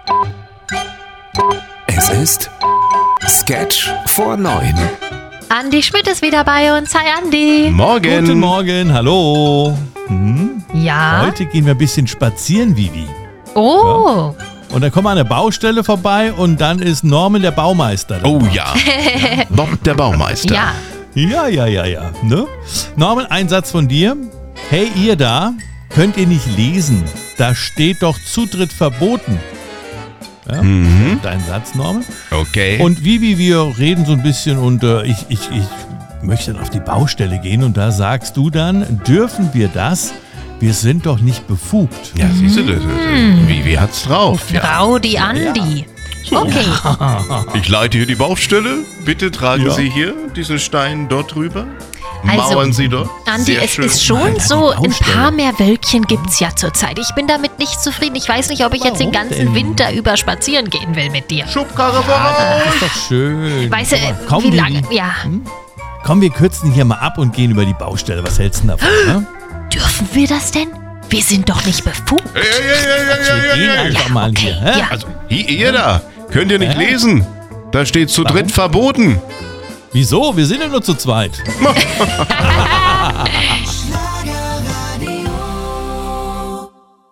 Es ist Sketch vor 9. Andi Schmidt ist wieder bei uns. Hi Andi. Morgen. Guten Morgen, hallo. Ja. Heute gehen wir ein bisschen spazieren, Vivi. Oh. Und dann kommen wir an der Baustelle vorbei und dann ist Norman der Baumeister. Oh ja. Bob der Baumeister. Ja. Ja. Ne? Norman, ein Satz von dir. Hey, ihr da, könnt ihr nicht lesen? Da steht doch Zutritt verboten. Ja, dein Satz, Norman. Okay. Und Vivi, wir reden so ein bisschen und ich möchte dann auf die Baustelle gehen und da sagst du dann, dürfen wir das? Wir sind doch nicht befugt. Ja, siehst du, Vivi hat's drauf. Ja. Rowdy Andi. Okay. Ich leite hier die Baustelle. Bitte tragen Ja. Sie hier diesen Stein dort drüber. Also, Mauern Sie dort. Andi, Sehr es schön. ist schon Nein, so, die ein Baustelle. paar mehr Wölkchen gibt's ja zurzeit. Ich bin damit nicht zufrieden. Ich weiß nicht, ob ich jetzt den Warum ganzen denn? Winter über spazieren gehen will mit dir. Schubkarre voraus. Das ist doch schön. Weißt du, Komm, wie Vivi. lange? Ja. Komm, wir kürzen hier mal ab und gehen über die Baustelle. Was hältst du denn davon? Ne? Dürfen wir das denn? Wir sind doch nicht befugt. Wir gehen einfach mal Okay, hier. Hä? ja. Also, ihr da, könnt ihr nicht lesen? Da steht zu dritt verboten. Wieso? Wir sind ja nur zu zweit.